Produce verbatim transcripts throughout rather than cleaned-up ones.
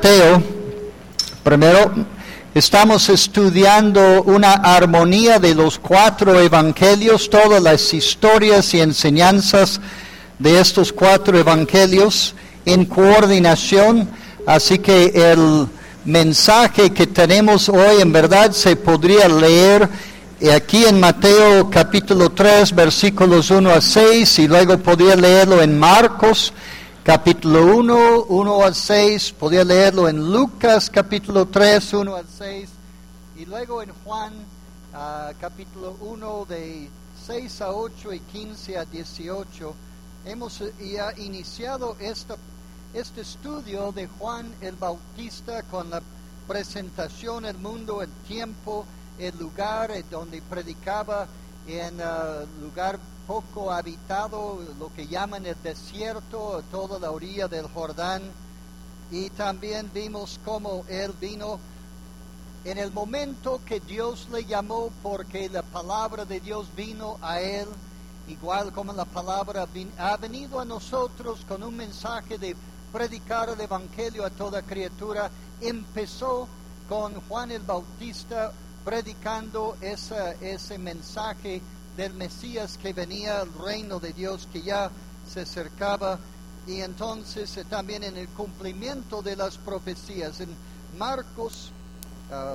Mateo. Primero, estamos estudiando una armonía de los cuatro evangelios, todas las historias y enseñanzas de estos cuatro evangelios en coordinación. Así que el mensaje que tenemos hoy en verdad se podría leer aquí en Mateo capítulo tres, versículos uno a seis, y luego podría leerlo en Marcos capítulo uno, uno al seis, podría leerlo en Lucas capítulo tres, uno al seis, y luego en Juan uh, capítulo uno de seis a ocho y quince a dieciocho. Hemos ya iniciado esta, este estudio de Juan el Bautista con la presentación al mundo, el tiempo, el lugar donde predicaba, en uh, lugar poco habitado, lo que llaman el desierto, toda la orilla del Jordán. Y también vimos cómo él vino en el momento que Dios le llamó, porque la palabra de Dios vino a él, igual como la palabra vin- ha venido a nosotros con un mensaje de predicar el evangelio a toda criatura. Empezó con Juan el Bautista predicando esa, ese mensaje del Mesías que venía, el reino de Dios que ya se acercaba, y entonces eh, también en el cumplimiento de las profecías. En Marcos, uh,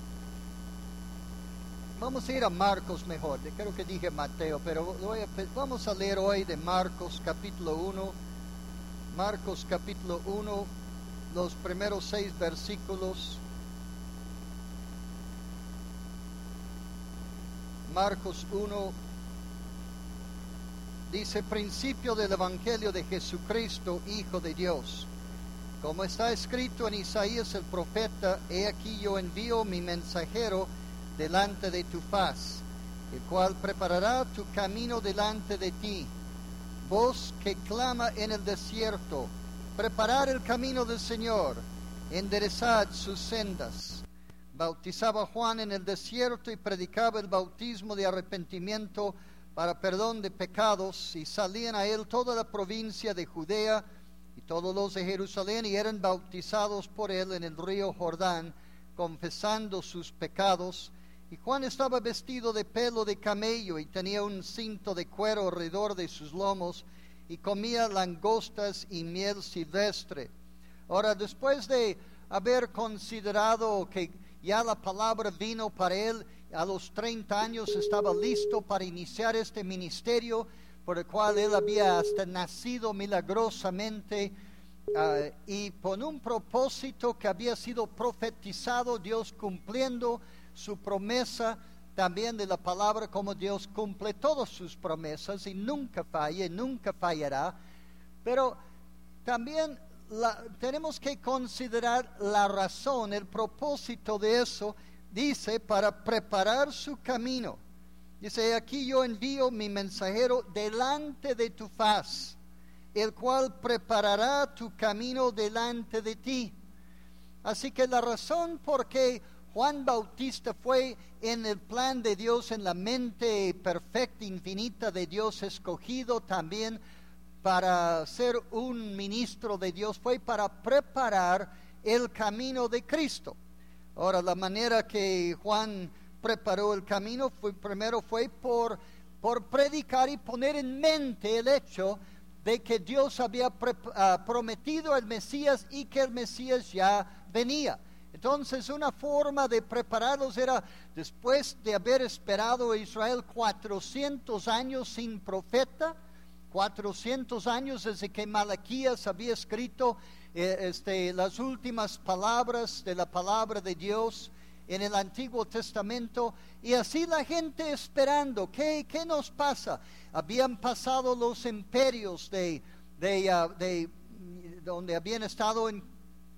vamos a ir a Marcos mejor, creo que dije Mateo, pero voy a, vamos a leer hoy de Marcos capítulo uno, Marcos capítulo uno, los primeros seis versículos. Marcos uno dice: principio del Evangelio de Jesucristo, Hijo de Dios. Como está escrito en Isaías el profeta: he aquí yo envío mi mensajero delante de tu faz, el cual preparará tu camino delante de ti. Voz que clama en el desierto: preparad el camino del Señor, enderezad sus sendas. Bautizaba Juan en el desierto y predicaba el bautismo de arrepentimiento para perdón de pecados, y salían a él toda la provincia de Judea y todos los de Jerusalén, y eran bautizados por él en el río Jordán, confesando sus pecados. Y Juan estaba vestido de pelo de camello y tenía un cinto de cuero alrededor de sus lomos, y comía langostas y miel silvestre. Ahora, después de haber considerado que ya la palabra vino para él, a los treinta años estaba listo para iniciar este ministerio, por el cual él había hasta nacido milagrosamente, uh, y con un propósito que había sido profetizado, Dios cumpliendo su promesa también de la palabra, como Dios cumple todas sus promesas y nunca falla y nunca fallará. Pero también La, tenemos que considerar la razón, el propósito de eso. Dice: para preparar su camino. Dice: aquí yo envío mi mensajero delante de tu faz, el cual preparará tu camino delante de ti. Así que la razón por qué Juan Bautista fue en el plan de Dios, en la mente perfecta, infinita de Dios, escogido también para ser un ministro de Dios, fue para preparar el camino de Cristo. Ahora, la manera que Juan preparó el camino fue, primero fue por, por predicar y poner en mente el hecho de que Dios había pre, uh, prometido el Mesías y que el Mesías ya venía. Entonces, una forma de prepararlos era, después de haber esperado a Israel cuatrocientos años sin profeta, cuatrocientos años desde que Malaquías había escrito eh, este, las últimas palabras de la palabra de Dios en el Antiguo Testamento, y así la gente esperando. ¿Qué, qué nos pasa? Habían pasado los imperios de, de, uh, de donde habían estado en,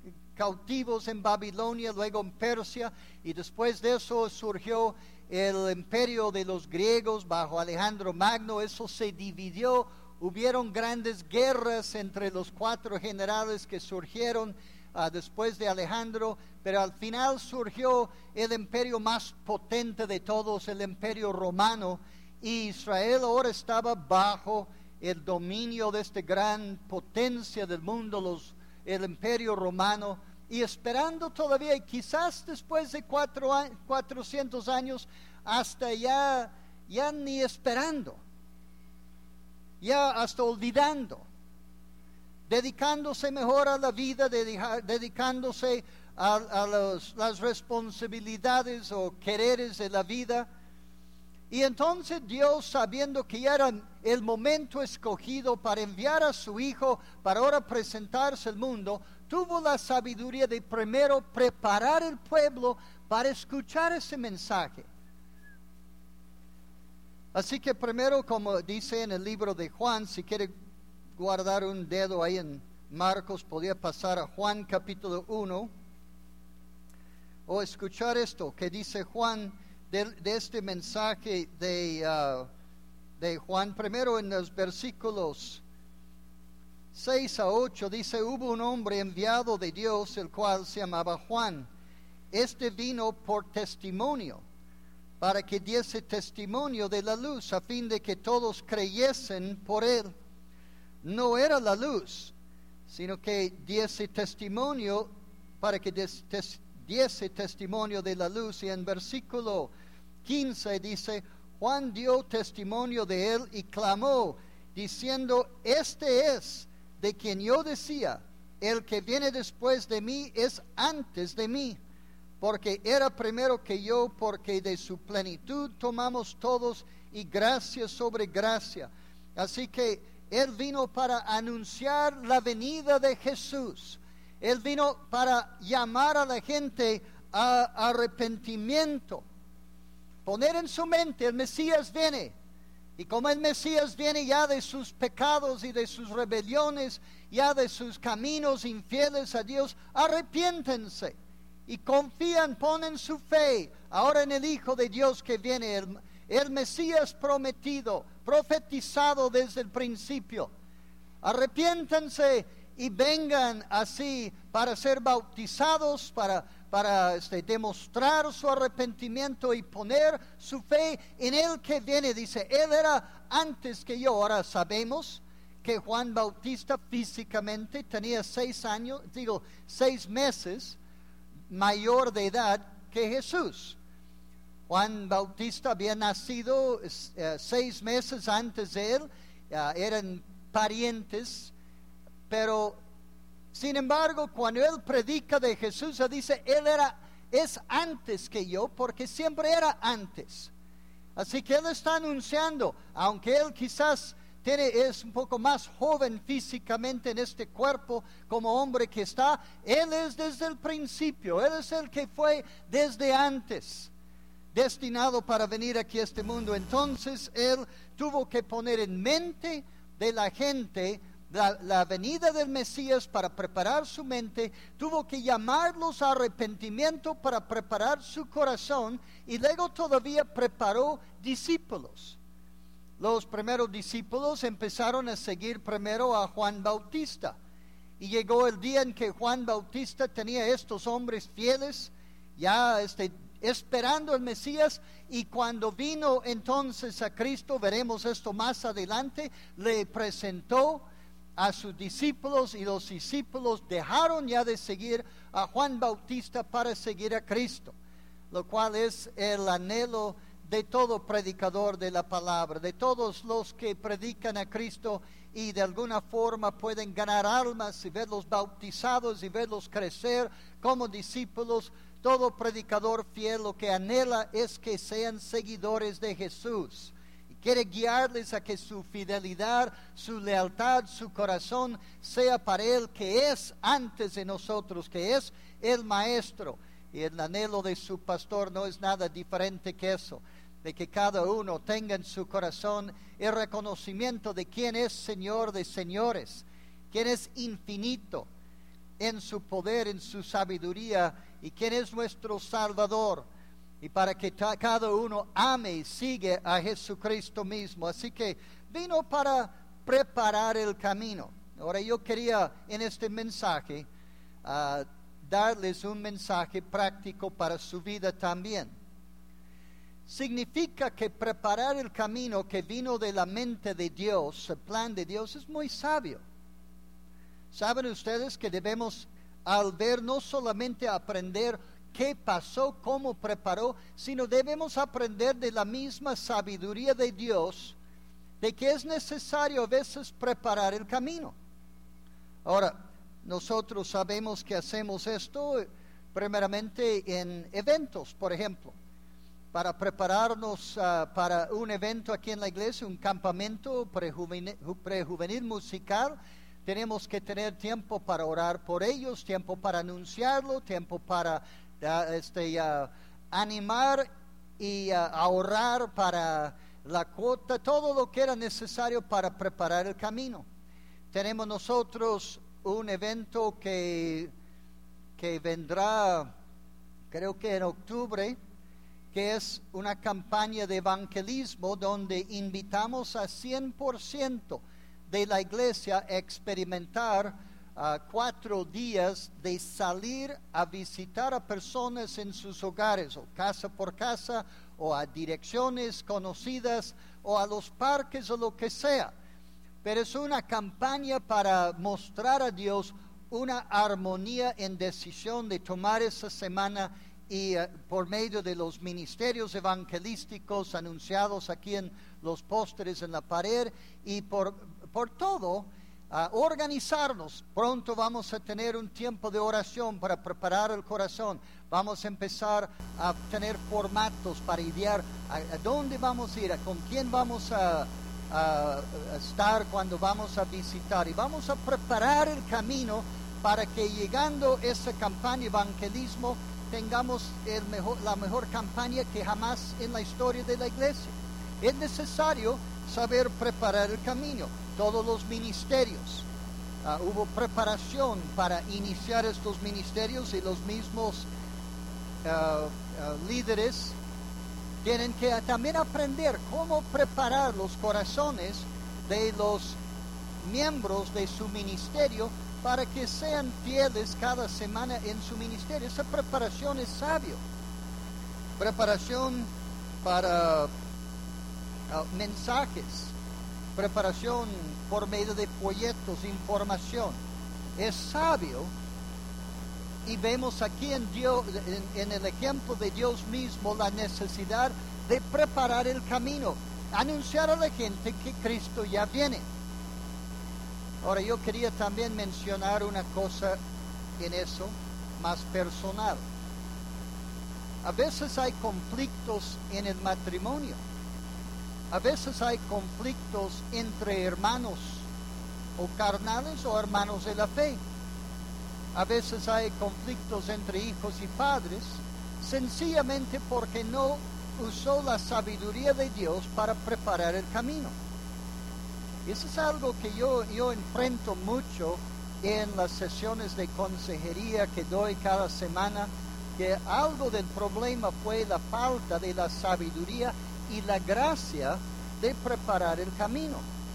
cautivos en Babilonia, luego en Persia, y después de eso surgió el imperio de los griegos bajo Alejandro Magno. Eso se dividió. Hubieron grandes guerras entre los cuatro generales que surgieron uh, después de Alejandro, pero al final surgió el imperio más potente de todos, el imperio romano, y Israel ahora estaba bajo el dominio de esta gran potencia del mundo, los, el imperio romano. y esperando todavía, y quizás después de cuatro, cuatrocientos años, hasta ya, ya ni esperando, ya hasta olvidando, dedicándose mejor a la vida, dedica, dedicándose a, a los, las responsabilidades o quereres de la vida. Y entonces Dios, sabiendo que ya era el momento escogido para enviar a su Hijo para ahora presentarse al mundo, tuvo la sabiduría de primero preparar el pueblo para escuchar ese mensaje. Así que primero, como dice en el libro de Juan, si quiere guardar un dedo ahí en Marcos, podía pasar a Juan capítulo uno, o escuchar esto que dice Juan de, de este mensaje de, uh, de Juan. Primero en los versículos seis a ocho dice: hubo un hombre enviado de Dios, el cual se llamaba Juan. Este vino por testimonio, para que diese testimonio de la luz, a fin de que todos creyesen por él. No era la luz, sino que diese testimonio, para que des, tes, diese testimonio de la luz. Y en versículo quince dice: Juan dio testimonio de él y clamó, diciendo: este es de quien yo decía, el que viene después de mí es antes de mí, porque era primero que yo, porque de su plenitud tomamos todos, y gracia sobre gracia. Así que Él vino para anunciar la venida de Jesús. Él vino para llamar a la gente a arrepentimiento, poner en su mente: el Mesías viene. Y como el Mesías viene ya de sus pecados y de sus rebeliones, ya de sus caminos infieles a Dios, arrepiéntense y confían, ponen su fe ahora en el Hijo de Dios que viene, el, el Mesías prometido, profetizado desde el principio. Arrepiéntense y vengan así para ser bautizados, para, para este, demostrar su arrepentimiento y poner su fe en el que viene. Dice, Él era antes que yo. Ahora sabemos que Juan Bautista físicamente tenía seis años, digo, seis meses mayor de edad que Jesús. Juan Bautista había nacido uh, seis meses antes de él, uh, eran parientes, pero sin embargo cuando él predica de Jesús, él dice, él era, es antes que yo, porque siempre era antes. Así que él está anunciando, aunque él quizás tiene, es un poco más joven físicamente en este cuerpo como hombre que está, él es desde el principio, él es el que fue desde antes destinado para venir aquí a este mundo. Entonces él tuvo que poner en mente de la gente la, la venida del Mesías para preparar su mente, tuvo que llamarlos a arrepentimiento para preparar su corazón, y luego todavía preparó discípulos. Los primeros discípulos empezaron a seguir primero a Juan Bautista, y llegó el día en que Juan Bautista tenía estos hombres fieles ya este esperando el Mesías, y cuando vino entonces a Cristo, veremos esto más adelante, le presentó a sus discípulos, y los discípulos dejaron ya de seguir a Juan Bautista para seguir a Cristo, lo cual es el anhelo de todo predicador de la palabra, de todos los que predican a Cristo y de alguna forma pueden ganar almas y verlos bautizados y verlos crecer como discípulos. Todo predicador fiel lo que anhela es que sean seguidores de Jesús, y quiere guiarles a que su fidelidad, su lealtad, su corazón sea para Él, que es antes de nosotros, que es el Maestro. Y el anhelo de su pastor no es nada diferente que eso, de que cada uno tenga en su corazón el reconocimiento de quién es Señor de señores, quién es infinito en su poder, en su sabiduría, y quién es nuestro Salvador, y para que ta- cada uno ame y siga a Jesucristo mismo. Así que vino para preparar el camino. Ahora yo quería en este mensaje uh, darles un mensaje práctico para su vida también. Significa que preparar el camino que vino de la mente de Dios, el plan de Dios, es muy sabio. ¿Saben ustedes que debemos al ver, no solamente aprender qué pasó, cómo preparó, sino debemos aprender de la misma sabiduría de Dios, de que es necesario a veces preparar el camino. Ahora, nosotros sabemos que hacemos esto primeramente en eventos, por ejemplo, para prepararnos uh, para un evento aquí en la iglesia, un campamento prejuvenil, prejuvenil musical. Tenemos que tener tiempo para orar por ellos, tiempo para anunciarlo, tiempo para uh, este, uh, animar y uh, ahorrar para la cuota, todo lo que era necesario para preparar el camino. Tenemos nosotros un evento que, que vendrá, creo que en octubre, que es una campaña de evangelismo donde invitamos a cien por ciento de la iglesia a experimentar uh, cuatro días de salir a visitar a personas en sus hogares, o casa por casa, o a direcciones conocidas, o a los parques, o lo que sea. Pero es una campaña para mostrar a Dios una armonía en decisión de tomar esa semana y uh, por medio de los ministerios evangelísticos anunciados aquí en los pósteres en la pared y por, por todo, uh, organizarnos. Pronto vamos a tener un tiempo de oración para preparar el corazón. Vamos a empezar a tener formatos para idear a, a dónde vamos a ir, a con quién vamos a, a, a estar cuando vamos a visitar. Y vamos a preparar el camino para que llegando esa campaña de evangelismo tengamos el mejor, la mejor campaña que jamás en la historia de la iglesia. Es necesario saber preparar el camino. Todos los ministerios, uh, hubo preparación para iniciar estos ministerios y los mismos uh, uh, líderes tienen que también aprender cómo preparar los corazones de los miembros de su ministerio para que sean fieles cada semana en su ministerio. Esa preparación es sabio. Preparación para uh, mensajes, preparación por medio de folletos, información. Es sabio. Y vemos aquí en, Dios, en, en el ejemplo de Dios mismo la necesidad de preparar el camino, anunciar a la gente que Cristo ya viene. Ahora yo quería también mencionar una cosa en eso más personal. A veces hay conflictos en el matrimonio. A veces hay conflictos entre hermanos o carnales o hermanos de la fe. A veces hay conflictos entre hijos y padres, sencillamente porque no usó la sabiduría de Dios para preparar el camino. Eso es algo que yo, yo enfrento mucho en las sesiones de consejería que doy cada semana, que algo del problema fue la falta de la sabiduría y la gracia de preparar el camino.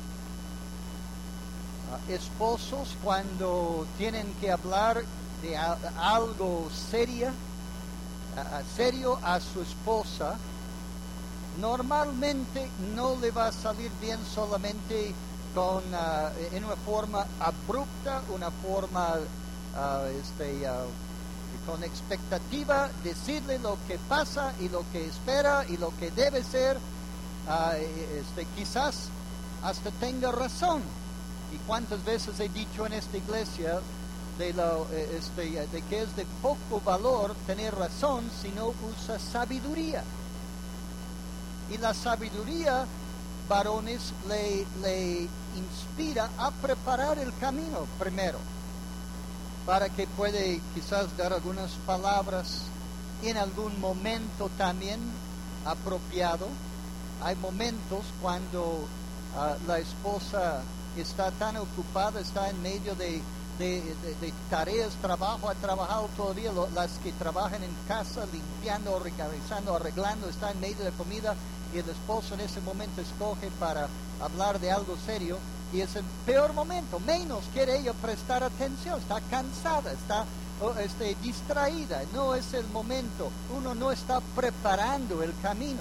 Uh, esposos cuando tienen que hablar de a, algo seria, uh, serio a su esposa, normalmente no le va a salir bien solamente con, uh, en una forma abrupta, una forma uh, este, uh, con expectativa, decirle lo que pasa y lo que espera y lo que debe ser. Uh, este, quizás hasta tenga razón. Y cuántas veces he dicho en esta iglesia de, lo, este, de que es de poco valor tener razón si no usa sabiduría. Y la sabiduría, varones, le, le inspira a preparar el camino primero, para que puede quizás dar algunas palabras en algún momento también apropiado. Hay momentos cuando uh, la esposa está tan ocupada, está en medio de, de, de, de tareas, trabajo, ha trabajado todo el día, lo, las que trabajan en casa, limpiando, organizando, arreglando, está en medio de comida, y el esposo en ese momento escoge para hablar de algo serio, y es el peor momento, menos quiere ella prestar atención, está cansada, está oh, este, distraída, no es el momento, uno no está preparando el camino.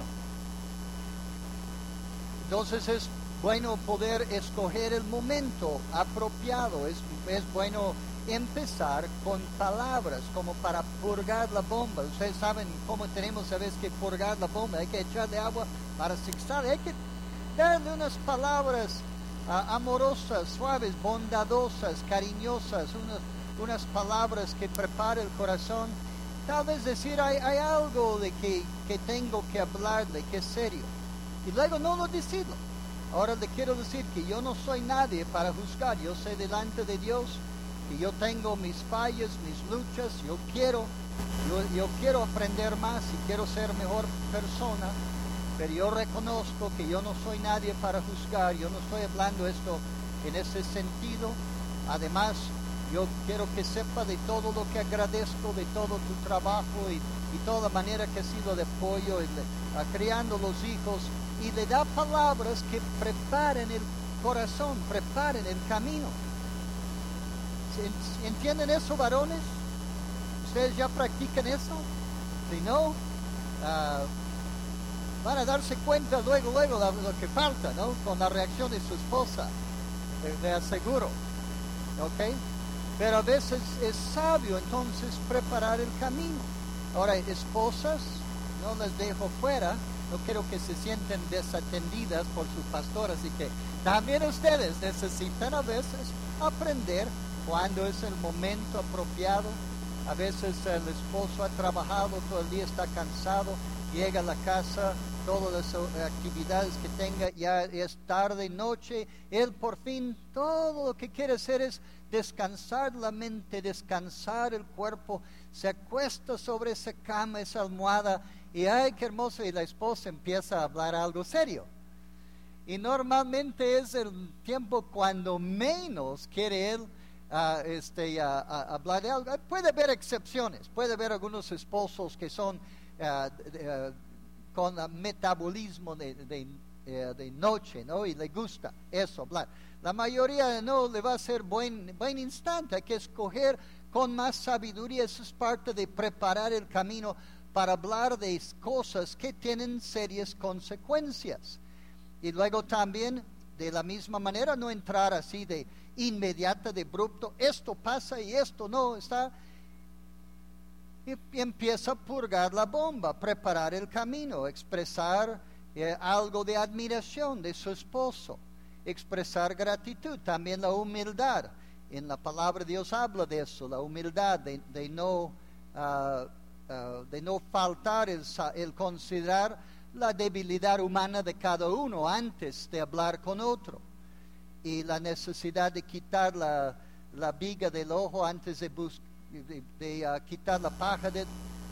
Entonces es bueno poder escoger el momento apropiado, es, es bueno empezar con palabras como para purgar la bomba. Ustedes saben cómo tenemos a veces que purgar la bomba. Hay que echarle agua para sextar. Hay que darle unas palabras uh, amorosas, suaves, bondadosas, cariñosas, unas, unas palabras que preparen el corazón. Tal vez decir, hay, hay algo de que, que tengo que hablarle, que es serio. Y luego no lo decirlo. Ahora le quiero decir que yo no soy nadie para juzgar. Yo sé delante de Dios que yo tengo mis fallas, mis luchas. Yo quiero, yo, yo quiero aprender más y quiero ser mejor persona. Pero yo reconozco que yo no soy nadie para juzgar. Yo no estoy hablando esto en ese sentido. Además, yo quiero que sepa de todo lo que agradezco, de todo tu trabajo y, y toda manera que ha sido de apoyo, y le, a, criando los hijos. Y le da palabras que preparen el corazón, preparen el camino. ¿Entienden eso, varones? ¿Ustedes ya practican eso? Si no, uh, van a darse cuenta luego, luego de lo que falta, ¿no? Con la reacción de su esposa, le, le aseguro. ¿Ok? Pero a veces es sabio entonces preparar el camino. Ahora, esposas, no las dejo fuera. No quiero que se sienten desatendidas por sus pastores, así que también ustedes necesitan a veces aprender cuándo es el momento apropiado. A veces el esposo ha trabajado, todo el día está cansado, llega a la casa, todas las actividades que tenga, ya es tarde, noche, él por fin todo lo que quiere hacer es descansar la mente, descansar el cuerpo, se acuesta sobre esa cama, esa almohada, y ay, qué hermoso, y la esposa empieza a hablar algo serio. Y normalmente es el tiempo cuando menos quiere él uh, este, uh, uh, hablar de algo. Puede haber excepciones, puede haber algunos esposos que son uh, de, uh, con uh, metabolismo de, de, uh, de noche, ¿no? Y le gusta eso, hablar. La mayoría no le va a ser buen, buen instante, hay que escoger con más sabiduría. Eso es parte de preparar el camino para hablar de cosas que tienen serias consecuencias. Y luego también, de la misma manera, no entrar así de inmediata, de abrupto, esto pasa y esto no, está. Y, y empieza a purgar la bomba, preparar el camino, expresar eh, algo de admiración de su esposo, expresar gratitud, también la humildad. En la palabra de Dios habla de eso, la humildad, de, de no... Uh, Uh, de no faltar el, el considerar la debilidad humana de cada uno antes de hablar con otro, y la necesidad de quitar la, la viga del ojo antes de, bus de, de uh, quitar la paja de,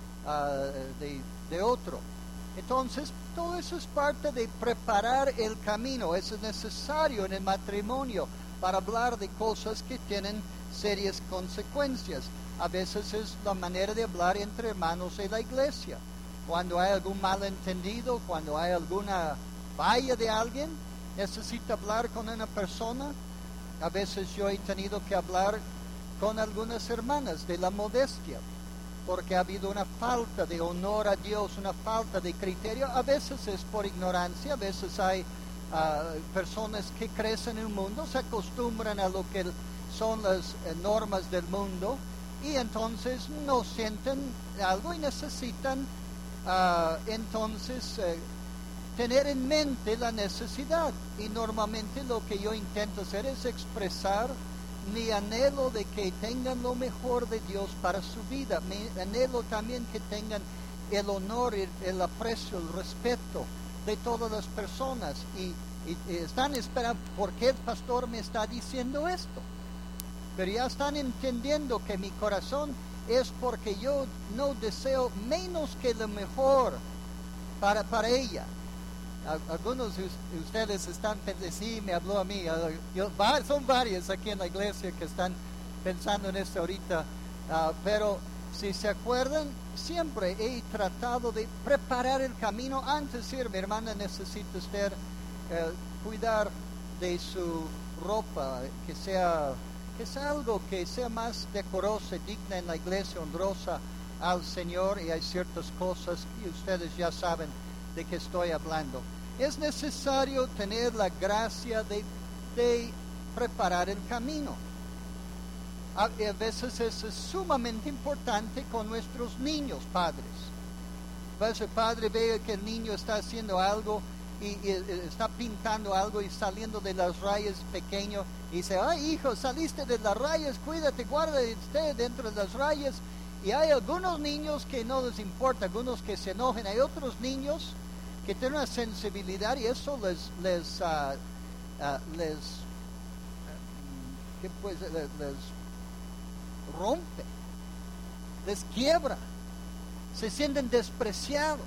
uh, de, de otro. Entonces, todo eso es parte de preparar el camino. Eso es necesario en el matrimonio para hablar de cosas que tienen serias consecuencias. A veces es la manera de hablar entre hermanos de la iglesia. Cuando hay algún malentendido, cuando hay alguna falla de alguien, necesita hablar con una persona. A veces yo he tenido que hablar con algunas hermanas de la modestia, porque ha habido una falta de honor a Dios, una falta de criterio. A veces es por ignorancia, a veces hay uh, personas que crecen en el mundo, se acostumbran a lo que son las eh, normas del mundo, y entonces no sienten algo y necesitan uh, entonces uh, tener en mente la necesidad. Y normalmente lo que yo intento hacer es expresar mi anhelo de que tengan lo mejor de Dios para su vida. Mi anhelo también que tengan el honor, el, el aprecio, el respeto de todas las personas. Y, y, y están esperando, ¿por qué el pastor me está diciendo esto? Pero ya están entendiendo que mi corazón es porque yo no deseo menos que lo mejor para, para ella. Algunos de ustedes están pensando, sí, me habló a mí. Yo, son varios aquí en la iglesia que están pensando en esto ahorita. Uh, pero si se acuerdan, siempre he tratado de preparar el camino antes de ir. Mi hermana, necesita usted uh, cuidar de su ropa, que sea... que es algo que sea más decorosa, digna en la iglesia, honrosa al Señor, y hay ciertas cosas y ustedes ya saben de qué estoy hablando. Es necesario tener la gracia de, de preparar el camino. A, a veces eso es sumamente importante con nuestros niños, padres. A veces el padre ve que el niño está haciendo algo y, y, y está pintando algo y saliendo de las rayas pequeño y dice, ay hijo, saliste de las rayas, cuídate, guarda esté dentro de las rayas. Y hay algunos niños que no les importa, algunos que se enojen, hay otros niños que tienen una sensibilidad y eso les les uh, uh, les uh, ¿qué pues? les, les rompe, les quiebra, se sienten despreciados,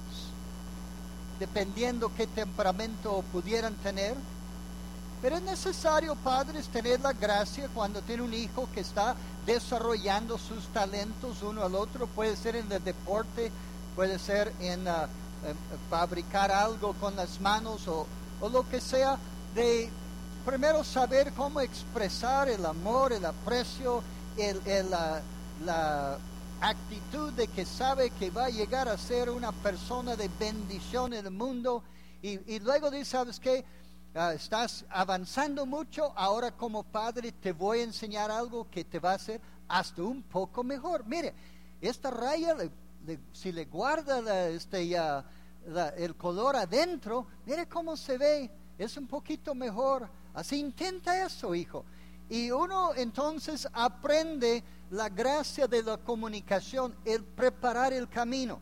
dependiendo qué temperamento pudieran tener. Pero es necesario, padres, tener la gracia cuando tiene un hijo que está desarrollando sus talentos uno al otro. Puede ser en el deporte, puede ser en, uh, en fabricar algo con las manos o, o lo que sea, de primero saber cómo expresar el amor, el aprecio, el, el, la, la actitud de que sabe que va a llegar a ser una persona de bendición en el mundo. Y, y luego dice, ¿sabes qué? Uh, estás avanzando mucho, ahora como padre te voy a enseñar algo que te va a hacer hasta un poco mejor. Mire, esta raya, le, le, si le guarda la, este, uh, la, el color adentro, mire cómo se ve, es un poquito mejor. Así intenta eso, hijo. Y uno entonces aprende la gracia de la comunicación, el preparar el camino.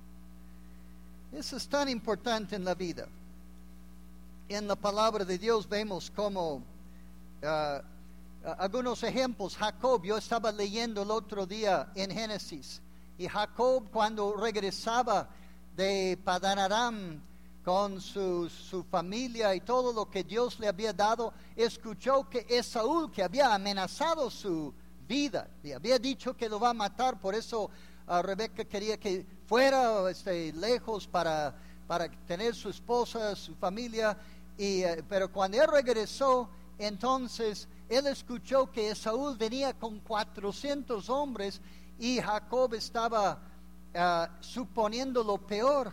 Eso es tan importante en la vida. En la palabra de Dios vemos como uh, uh, algunos ejemplos. Jacob, yo estaba leyendo el otro día en Génesis, y Jacob cuando regresaba de Padán Aram con su, su familia y todo lo que Dios le había dado, escuchó que Esaú, que había amenazado su vida, le había dicho que lo va a matar. Por eso uh, Rebeca quería que fuera este, lejos para, para tener su esposa, su familia. Y, uh, pero cuando él regresó, entonces él escuchó que Esaú venía con cuatrocientos hombres y Jacob estaba uh, suponiendo lo peor.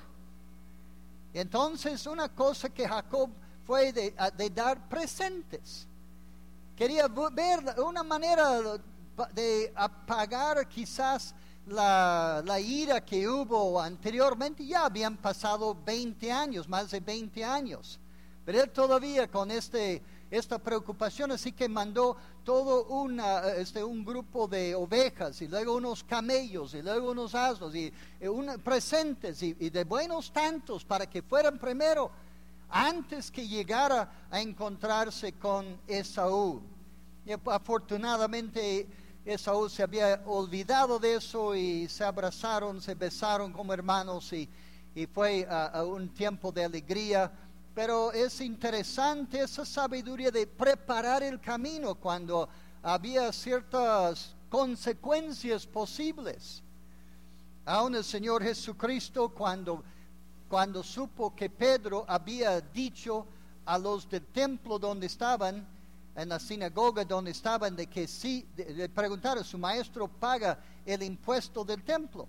Entonces una cosa que Jacob fue de, de dar presentes. Quería ver una manera de apagar quizás la, la ira que hubo anteriormente. Ya habían pasado veinte años, más de veinte años. Pero él todavía con este, esta preocupación, así que mandó todo una, este, un grupo de ovejas, y luego unos camellos, y luego unos asnos, y, y un, presentes, y, y de buenos tantos, para que fueran primero, antes que llegara a encontrarse con Esaú. Y afortunadamente Esaú se había olvidado de eso, y se abrazaron, se besaron como hermanos, y, y fue uh, uh, un tiempo de alegría. Pero es interesante esa sabiduría de preparar el camino cuando había ciertas consecuencias posibles. Aún el Señor Jesucristo, cuando, cuando supo que Pedro había dicho a los del templo donde estaban, en la sinagoga donde estaban, de que sí, de, le preguntaron, su maestro paga el impuesto del templo.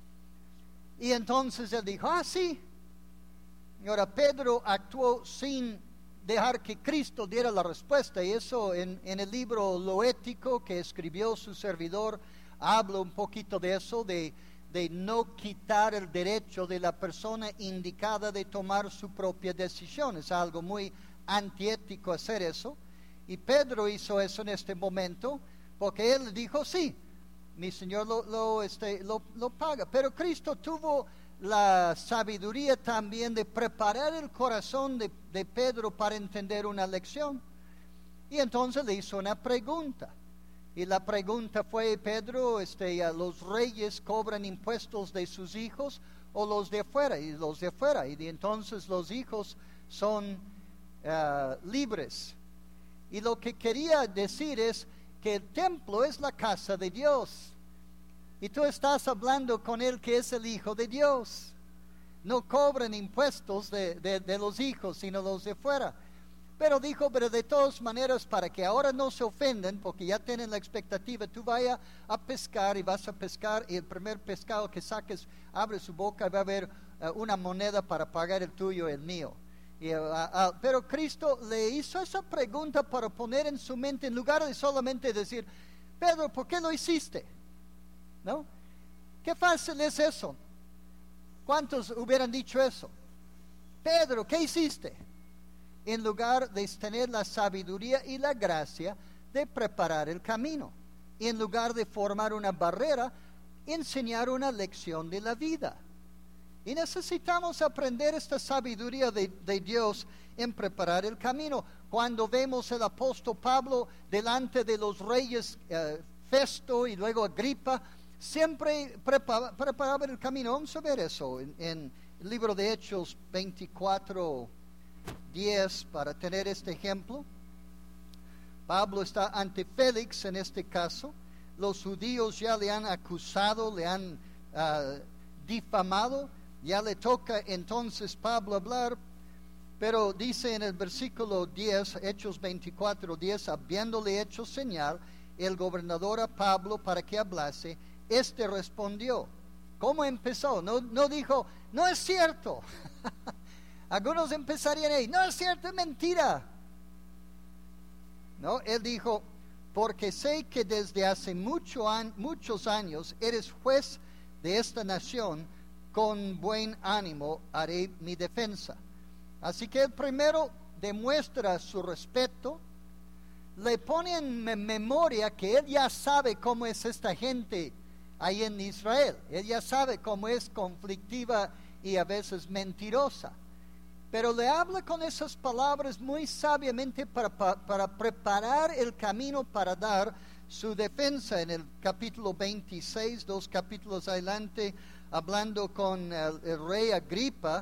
Y entonces él dijo, ah, sí. Y ahora Pedro actuó sin dejar que Cristo diera la respuesta, y eso en, en el libro Lo Ético que escribió su servidor habla un poquito de eso, de, de no quitar el derecho de la persona indicada de tomar su propia decisión. Es algo muy antiético hacer eso, y Pedro hizo eso en este momento, porque él dijo, sí, mi Señor lo, lo, este, lo, lo paga. Pero Cristo tuvo la sabiduría también de preparar el corazón de, de Pedro para entender una lección. Y entonces le hizo una pregunta. Y la pregunta fue, Pedro, este, ¿los reyes cobran impuestos de sus hijos o los de afuera? Y los de afuera. Y de entonces los hijos son uh, libres. Y lo que quería decir es que el templo es la casa de Dios. Y tú estás hablando con él que es el Hijo de Dios. No cobran impuestos de, de, de los hijos, sino los de fuera. Pero dijo, pero de todas maneras, para que ahora no se ofendan, porque ya tienen la expectativa, tú vayas a pescar y vas a pescar, y el primer pescado que saques, abre su boca y va a haber uh, una moneda para pagar el tuyo y el mío. Y, uh, uh, pero Cristo le hizo esa pregunta para poner en su mente, en lugar de solamente decir, Pedro, ¿por qué lo hiciste? ¿No? Qué fácil es eso. ¿Cuántos hubieran dicho eso? Pedro, ¿qué hiciste? En lugar de tener la sabiduría y la gracia de preparar el camino, en lugar de formar una barrera, enseñar una lección de la vida. Y necesitamos aprender esta sabiduría de, de Dios en preparar el camino. Cuando vemos el apóstol Pablo delante de los reyes eh, Festo y luego Agripa, siempre prepa preparaba el camino. Vamos a ver eso en, en el libro de Hechos veinticuatro, diez, para tener este ejemplo. Pablo está ante Félix en este caso. Los judíos ya le han acusado, le han uh, difamado. Ya le toca entonces Pablo hablar. Pero dice en el versículo diez, Hechos veinticuatro, diez, habiéndole hecho señal el gobernador a Pablo para que hablase, este respondió. ¿Cómo empezó? No, no dijo, no es cierto. Algunos empezarían ahí, no es cierto, es mentira. No, él dijo, porque sé que desde hace mucho an muchos años eres juez de esta nación, con buen ánimo haré mi defensa. Así que el primero demuestra su respeto, le pone en memoria que él ya sabe cómo es esta gente ahí en Israel. Él ya sabe cómo es conflictiva y a veces mentirosa. Pero le habla con esas palabras muy sabiamente para, para, para preparar el camino para dar su defensa. En el capítulo veintiséis, dos capítulos adelante, hablando con el, el rey Agripa,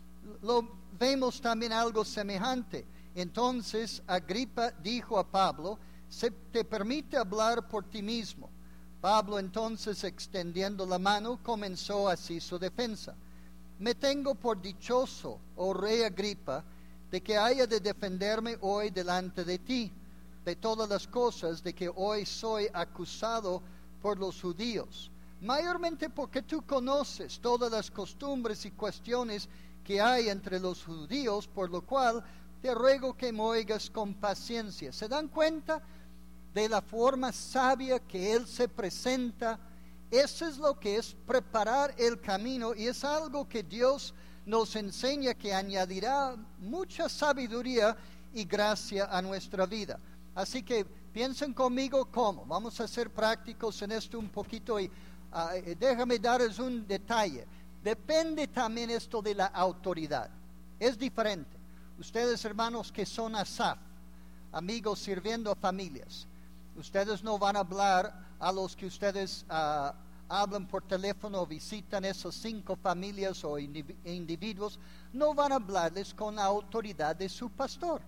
lo vemos también algo semejante. Entonces Agripa dijo a Pablo, se te permite hablar por ti mismo. Pablo entonces, extendiendo la mano, comenzó así su defensa. Me tengo por dichoso, oh rey Agripa, de que haya de defenderme hoy delante de ti, de todas las cosas de que hoy soy acusado por los judíos, mayormente porque tú conoces todas las costumbres y cuestiones que hay entre los judíos, por lo cual te ruego que me oigas con paciencia. ¿Se dan cuenta de la forma sabia que él se presenta? Eso es lo que es preparar el camino, y es algo que Dios nos enseña, que añadirá mucha sabiduría y gracia a nuestra vida. Así que piensen conmigo cómo. Vamos a ser prácticos en esto un poquito, y uh, déjame darles un detalle. Depende también esto de la autoridad. Es diferente. Ustedes, hermanos que son Asaf, amigos sirviendo a familias, ustedes no van a hablar a los que ustedes uh, hablan por teléfono o visitan esas cinco familias o individuos, no van a hablarles con la autoridad de su pastor,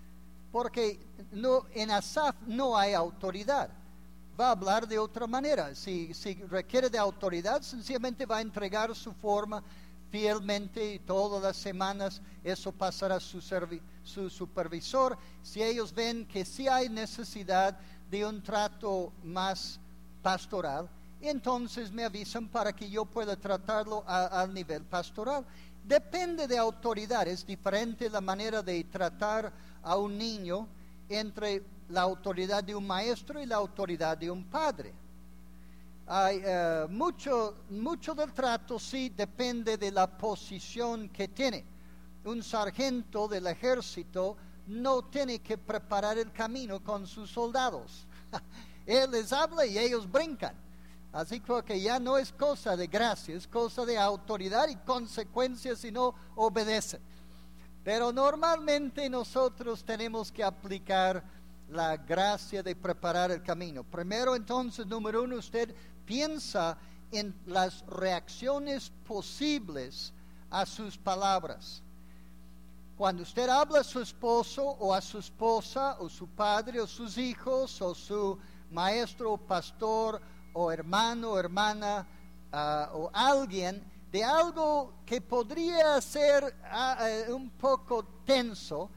porque no, en Asaf no hay autoridad. Va a hablar de otra manera. Si, si requiere de autoridad, sencillamente va a entregar su forma fielmente, y todas las semanas eso pasará a su, su supervisor. Si ellos ven que sí hay necesidad de un trato más pastoral, entonces me avisan para que yo pueda tratarlo a, al nivel pastoral. Depende de autoridad. Es diferente la manera de tratar a un niño entre la autoridad de un maestro y la autoridad de un padre. Hay uh, mucho, mucho del trato sí depende de la posición que tiene. Un sargento del ejército no tiene que preparar el camino con sus soldados. Él les habla y ellos brincan. Así que ya no es cosa de gracia, es cosa de autoridad y consecuencias si no obedecen. Pero normalmente nosotros tenemos que aplicar la gracia de preparar el camino. Primero, entonces, número uno, usted piensa en las reacciones posibles a sus palabras. Cuando usted habla a su esposo o a su esposa o su padre o sus hijos o su maestro o pastor o hermano o hermana uh, o alguien de algo que podría ser uh, uh, un poco tenso,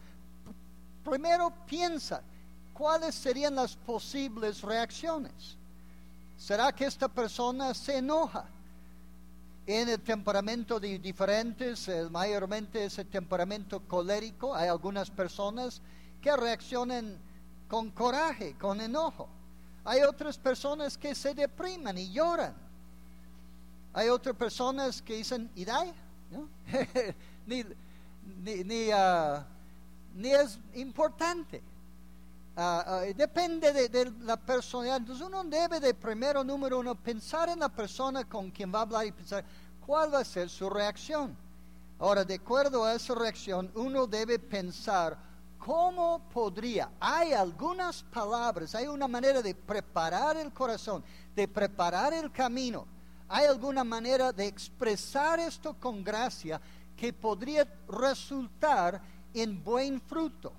primero piensa cuáles serían las posibles reacciones. ¿Será que esta persona se enoja? En el temperamento de diferentes, eh, mayormente es el temperamento colérico. Hay algunas personas que reaccionan con coraje, con enojo. Hay otras personas que se deprimen y lloran. Hay otras personas que dicen, ¿y da? ¿No? ni, ni, ni, uh, ni es importante. Uh, uh, depende de, de la personalidad. Entonces uno debe de primero, número uno, pensar en la persona con quien va a hablar y pensar cuál va a ser su reacción. Ahora, de acuerdo a esa reacción, uno debe pensar cómo podría. Hay algunas palabras, hay una manera de preparar el corazón, de preparar el camino. Hay alguna manera de expresar esto con gracia que podría resultar en buen fruto.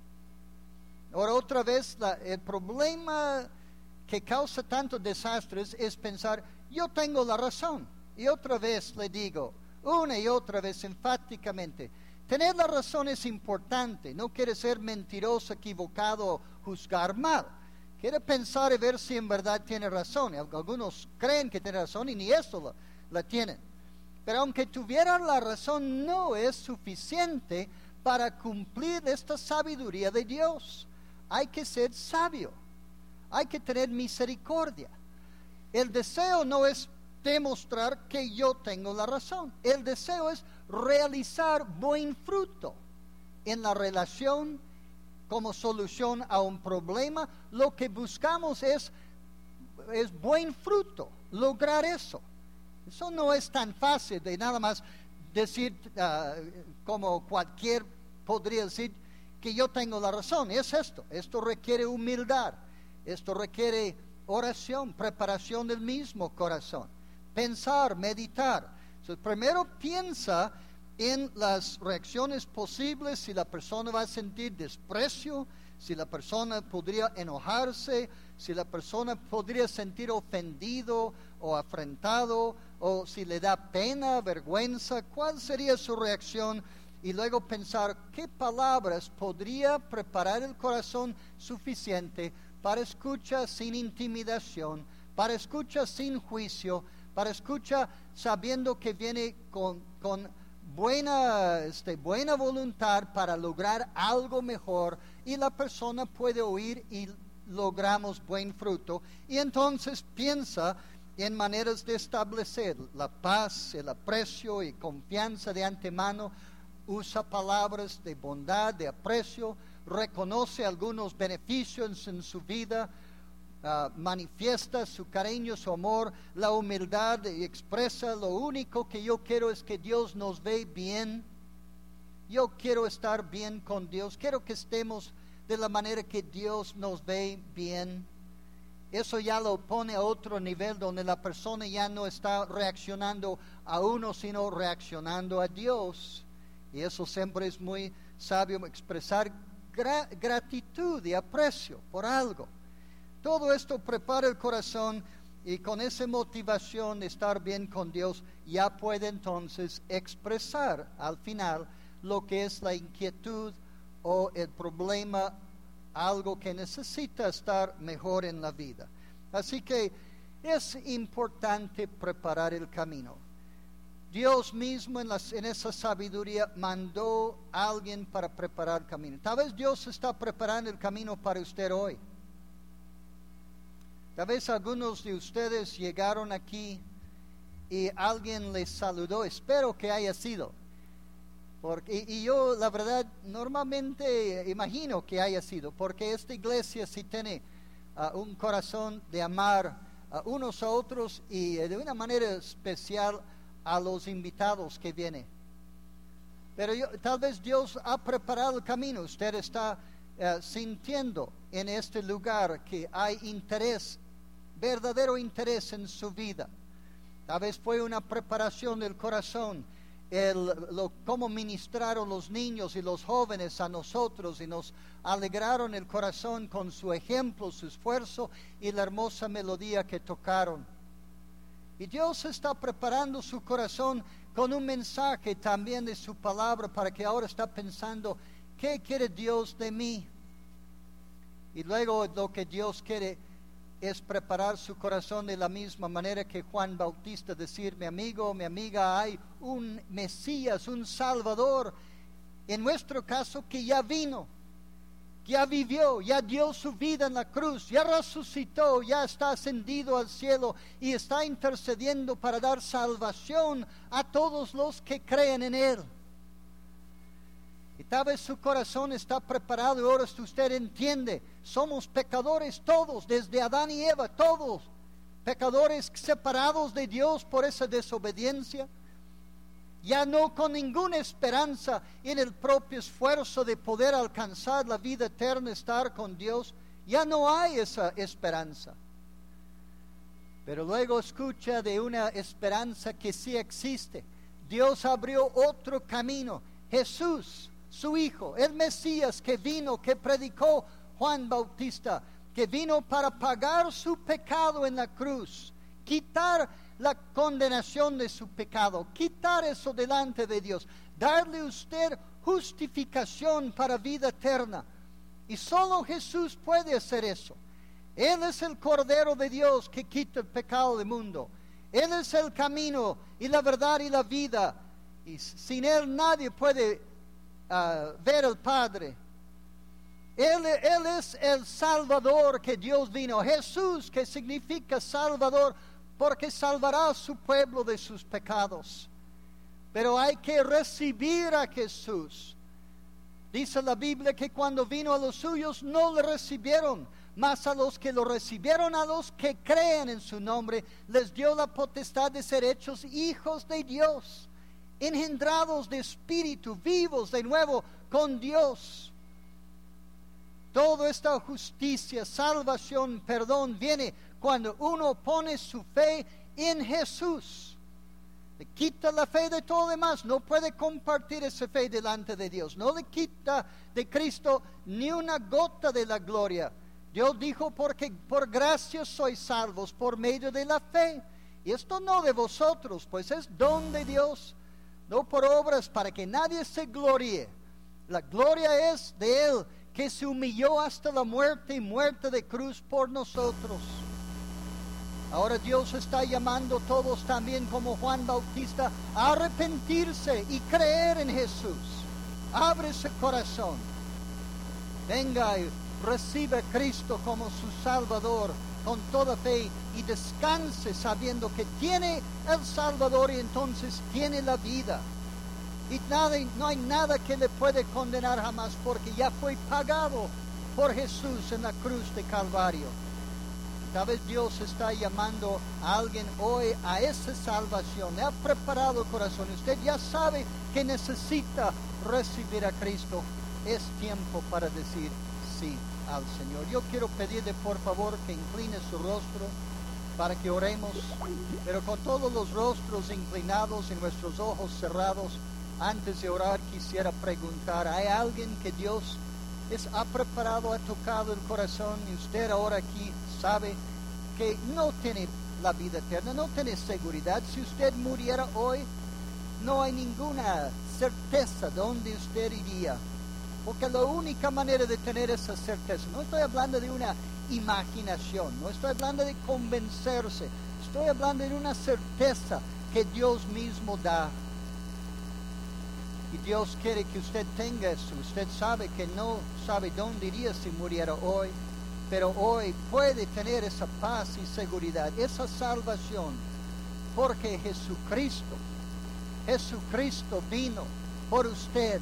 Ahora otra vez, la, el problema que causa tantos desastres es pensar, yo tengo la razón. Y otra vez le digo, una y otra vez enfáticamente, tener la razón es importante, no quiere ser mentiroso, equivocado, juzgar mal. Quiere pensar y ver si en verdad tiene razón. Algunos creen que tiene razón y ni eso la, la tienen. Pero aunque tuvieran la razón, no es suficiente para cumplir esta sabiduría de Dios. Hay que ser sabio, hay que tener misericordia. El deseo no es demostrar que yo tengo la razón. El deseo es realizar buen fruto en la relación como solución a un problema. Lo que buscamos es, es buen fruto, lograr eso. Eso no es tan fácil de nada más decir uh, como cualquier podría decir que yo tengo la razón. Es esto, esto requiere humildad, esto requiere oración, preparación del mismo corazón, pensar, meditar. Entonces, primero piensa en las reacciones posibles, si la persona va a sentir desprecio, si la persona podría enojarse, si la persona podría sentir ofendido o afrentado, o si le da pena, vergüenza, cuál sería su reacción. Y luego pensar qué palabras podría preparar el corazón suficiente para escucha sin intimidación, para escucha sin juicio, para escucha sabiendo que viene con, con buena, este, buena voluntad para lograr algo mejor, y la persona puede oír y logramos buen fruto. Y entonces piensa en maneras de establecer la paz, el aprecio y confianza de antemano. Usa palabras de bondad, de aprecio, reconoce algunos beneficios en su vida, uh, manifiesta su cariño, su amor, la humildad, y expresa: lo único que yo quiero es que Dios nos ve bien. Yo quiero estar bien con Dios, quiero que estemos de la manera que Dios nos ve bien. Eso ya lo pone a otro nivel, donde la persona ya no está reaccionando a uno, sino reaccionando a Dios. Y eso siempre es muy sabio, expresar gra- gratitud y aprecio por algo. Todo esto prepara el corazón, y con esa motivación de estar bien con Dios, ya puede entonces expresar al final lo que es la inquietud o el problema, algo que necesita estar mejor en la vida. Así que es importante preparar el camino. Dios mismo en, las, en esa sabiduría mandó a alguien para preparar el camino. Tal vez Dios está preparando el camino para usted hoy. Tal vez algunos de ustedes llegaron aquí y alguien les saludó. Espero que haya sido. Porque, y, y yo la verdad normalmente imagino que haya sido, porque esta iglesia sí tiene uh, un corazón de amar uh, unos a otros, y uh, de una manera especial a los invitados que vienen. Pero yo, tal vez Dios ha preparado el camino. Usted está uh, sintiendo en este lugar que hay interés, verdadero interés en su vida. Tal vez fue una preparación del corazón, el, lo, cómo ministraron los niños y los jóvenes a nosotros y nos alegraron el corazón con su ejemplo, su esfuerzo y la hermosa melodía que tocaron. Y Dios está preparando su corazón con un mensaje también de su palabra, para que ahora está pensando: ¿qué quiere Dios de mí? Y luego lo que Dios quiere es preparar su corazón de la misma manera que Juan Bautista, decir: mi amigo, mi amiga, hay un Mesías, un Salvador, en nuestro caso, que ya vino. ya vivió, ya dio su vida en la cruz, ya resucitó, ya está ascendido al cielo y está intercediendo para dar salvación a todos los que creen en Él. Y tal vez su corazón está preparado y ahora usted entiende, somos pecadores todos, desde Adán y Eva, todos, pecadores separados de Dios por esa desobediencia. Ya no con ninguna esperanza en el propio esfuerzo de poder alcanzar la vida eterna, estar con Dios. Ya no hay esa esperanza. Pero luego escucha de una esperanza que sí existe. Dios abrió otro camino. Jesús, su Hijo, el Mesías que vino, que predicó Juan Bautista, que vino para pagar su pecado en la cruz, quitar la condenación de su pecado, quitar eso delante de Dios, darle a usted justificación para vida eterna. Y solo Jesús puede hacer eso. Él es el Cordero de Dios que quita el pecado del mundo. Él es el camino y la verdad y la vida. Y sin Él nadie puede uh, ver al Padre. Él, él es el Salvador que Dios vino. Jesús, que significa Salvador, porque salvará a su pueblo de sus pecados. Pero hay que recibir a Jesús. Dice la Biblia que cuando vino a los suyos no le recibieron, mas a los que lo recibieron, a los que creen en su nombre, les dio la potestad de ser hechos hijos de Dios, engendrados de espíritu, vivos de nuevo con Dios. Toda esta justicia, salvación, perdón, viene cuando uno pone su fe en Jesús. Le quita la fe de todo demás. No puede compartir esa fe delante de Dios. No le quita de Cristo ni una gota de la gloria. Dios dijo, porque por gracia sois salvos por medio de la fe. Y esto no de vosotros, pues es don de Dios, no por obras para que nadie se gloríe. La gloria es de Él, que se humilló hasta la muerte y muerte de cruz por nosotros. Ahora Dios está llamando a todos también como Juan Bautista a arrepentirse y creer en Jesús. Abre ese corazón. Venga y recibe a Cristo como su Salvador con toda fe y descanse sabiendo que tiene el Salvador y entonces tiene la vida. Y nada, no hay nada que le puede condenar jamás, porque ya fue pagado por Jesús en la cruz de Calvario. Tal vez Dios está llamando a alguien hoy a esa salvación. Le ha preparado el corazón. Usted ya sabe que necesita recibir a Cristo. Es tiempo para decir sí al Señor. Yo quiero pedirle por favor que incline su rostro para que oremos, pero con todos los rostros inclinados y nuestros ojos cerrados. Antes de orar quisiera preguntar, ¿hay alguien que Dios es, ha preparado, ha tocado el corazón y usted ahora aquí sabe que no tiene la vida eterna, no tiene seguridad? Si usted muriera hoy, no hay ninguna certeza de dónde usted iría, porque la única manera de tener esa certeza, no estoy hablando de una imaginación, no estoy hablando de convencerse, estoy hablando de una certeza que Dios mismo da. Y Dios quiere que usted tenga eso. Usted sabe que no sabe dónde iría si muriera hoy, pero hoy puede tener esa paz y seguridad, esa salvación, porque Jesucristo, Jesucristo vino por usted,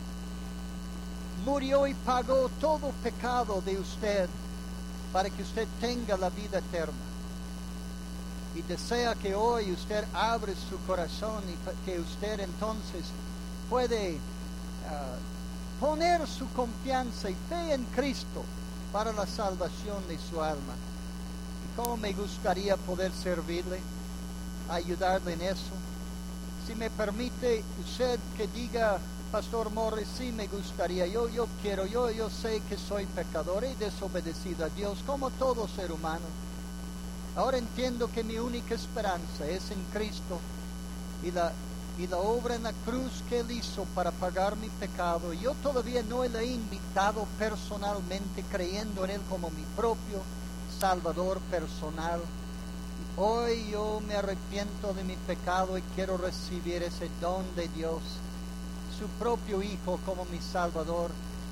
murió y pagó todo pecado de usted para que usted tenga la vida eterna. Y desea que hoy usted abre su corazón y que usted entonces puede uh, poner su confianza y fe en Cristo para la salvación de su alma. Y cómo me gustaría poder servirle, ayudarle en eso. Si me permite usted que diga, Pastor Morris, sí me gustaría, yo, yo quiero, yo, yo sé que soy pecador y desobedecido a Dios como todo ser humano. Ahora entiendo que mi única esperanza es en Cristo y la y la obra en la cruz que Él hizo para pagar mi pecado. Yo todavía no le he invitado personalmente, creyendo en Él como mi propio Salvador personal. Hoy yo me arrepiento de mi pecado y quiero recibir ese don de Dios, su propio Hijo como mi Salvador.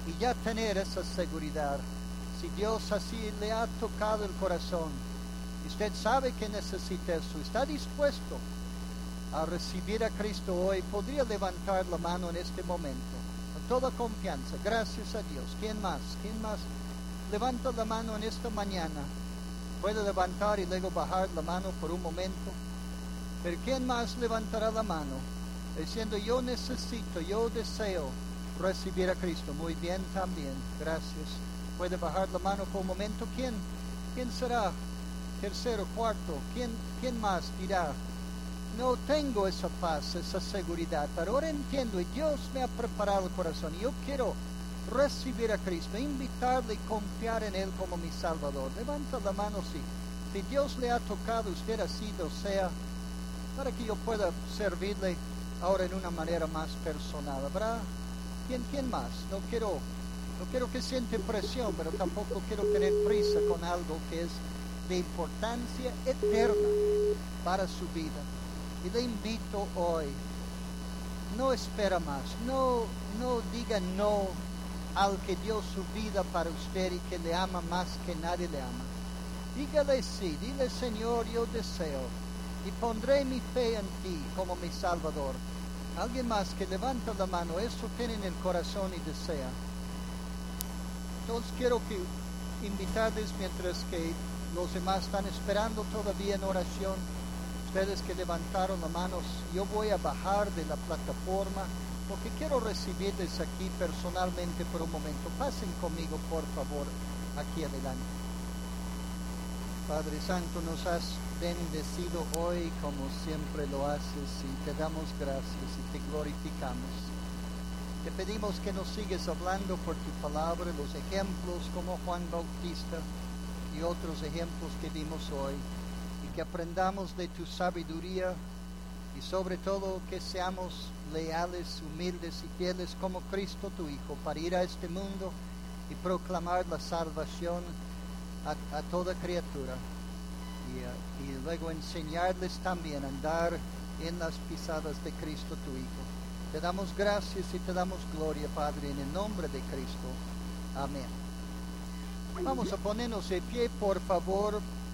y ya tener esa seguridad. Si Dios así le ha tocado el corazón, usted sabe que necesita eso, está dispuesto a recibir a Cristo hoy, podría levantar la mano en este momento, con toda confianza. Gracias a Dios. ¿Quién más? ¿Quién más? Levanta la mano en esta mañana. Puede levantar y luego bajar la mano por un momento. Pero ¿quién más levantará la mano? Diciendo, yo necesito, yo deseo recibir a Cristo. Muy bien también. Gracias. Puede bajar la mano por un momento. ¿Quién? ¿Quién será? Tercero, cuarto. ¿Quién, quién más dirá? No tengo esa paz, esa seguridad, pero ahora entiendo y Dios me ha preparado el corazón. Y yo quiero recibir a Cristo, invitarle y confiar en Él como mi Salvador. Levanta la mano si, si Dios le ha tocado, usted así lo sea, para que yo pueda servirle ahora en una manera más personal. ¿Habrá? ¿Quién, quién más? No quiero, no quiero que siente presión, pero tampoco quiero tener prisa con algo que es de importancia eterna para su vida. Y le invito hoy, no espera más, no, no diga no al que dio su vida para usted y que le ama más que nadie le ama. Dígale sí, dile Señor, yo deseo y pondré mi fe en ti como mi Salvador. Alguien más que levanta la mano, eso tiene en el corazón y desea. Entonces quiero que invitarles mientras que los demás están esperando todavía en oración. Ustedes que levantaron las manos, yo voy a bajar de la plataforma porque quiero recibirles aquí personalmente por un momento. Pasen conmigo, por favor, aquí adelante. Padre Santo, nos has bendecido hoy como siempre lo haces y te damos gracias y te glorificamos. Te pedimos que nos sigues hablando por tu palabra, los ejemplos como Juan Bautista y otros ejemplos que vimos hoy. Que aprendamos de tu sabiduría y sobre todo que seamos leales, humildes y fieles como Cristo tu Hijo para ir a este mundo y proclamar la salvación a, a toda criatura y, uh, y luego enseñarles también a andar en las pisadas de Cristo tu Hijo. Te damos gracias y te damos gloria, Padre, en el nombre de Cristo. Amén. Vamos a ponernos de pie, por favor.